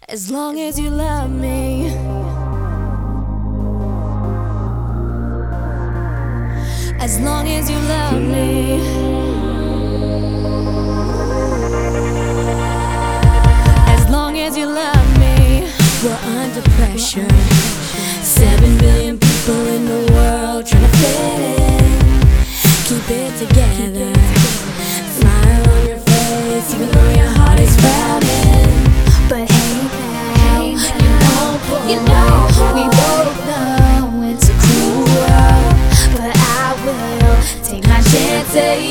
As long as you love me. As long as you love me. As long as you love me. We're under pressure. 7 billion people in the world trying to fit in. Keep it together. Smile on your face even though your heart is frowning. But hey pal, you know we both know it's a cruel world, but I will take my chances,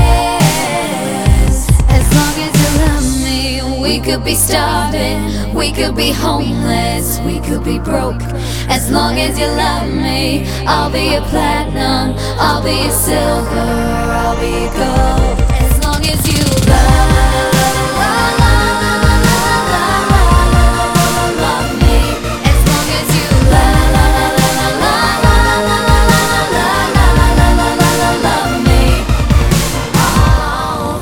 yes. As long as you love me. We could be starving, we could be homeless, we could be broke. As long as you love me, I'll be a platinum, I'll be a silver, I'll be a gold. As long as you love me. As long as you love me. Oh,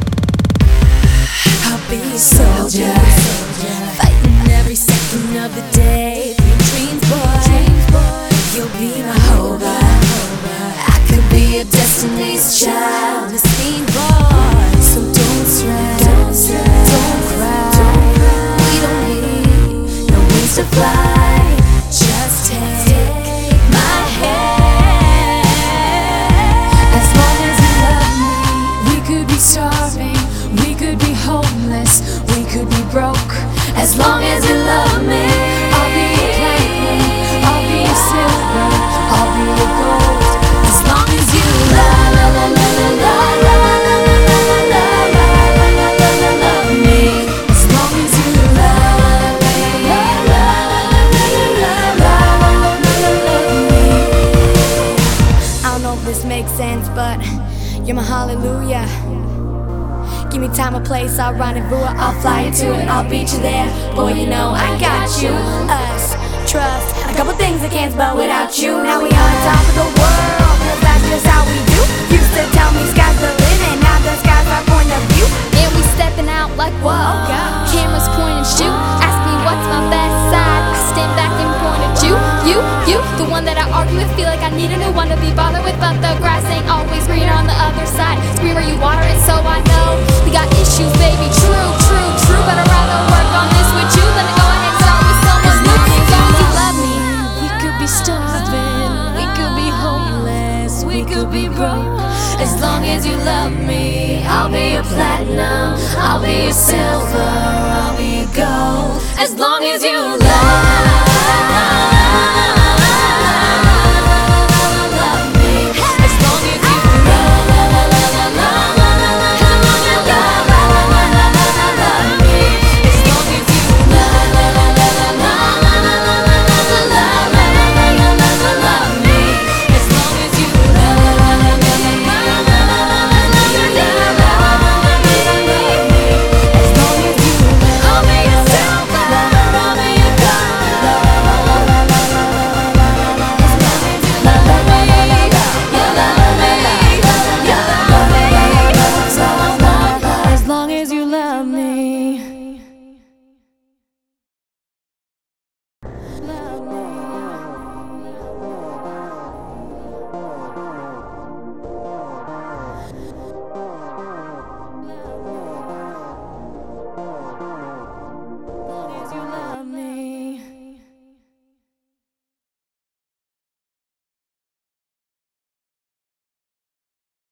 I'll be a soldier, fighting every second of the day for your dreams, boy. You'll be my hover. I could be a Destiny's Child, a scene boy. So don't stress, don't cry. We don't need no wings to fly. Just take my hand. As long as you love me. We could be starving, we could be homeless, we could be broke. As long as you love me, I'll be a platinum, I'll be a silver, I'll be a gold. As long as you love me. As long as you love me. I don't know if this makes sense, but you're my hallelujah. Give me time or place, I'll rendezvous it, I'll fly you to it, I'll beat you there. Boy, you know I got you. Us, trust, a couple things I can't spell without you. Now we on top of the world, cause that's just how we do. Used to tell me sky's the limit, now the sky's our point of view. And we stepping out like whoa, Oh, God. cameras point and shoot. Ask me what's my best side, I stand back and point at you. You, the one that I argue with, feel like I need a new one to be bothered with. But the grass ain't always greener on the other side. Scream where you water it, so I know we got issues, baby. True. But I'd rather work on this with you than to go ahead and start with someone new. As long as you love me. We could be starving, we could be homeless, we could be broke. As long as you love me, I'll be a platinum, I'll be a silver, I'll be a gold. As long as you love me.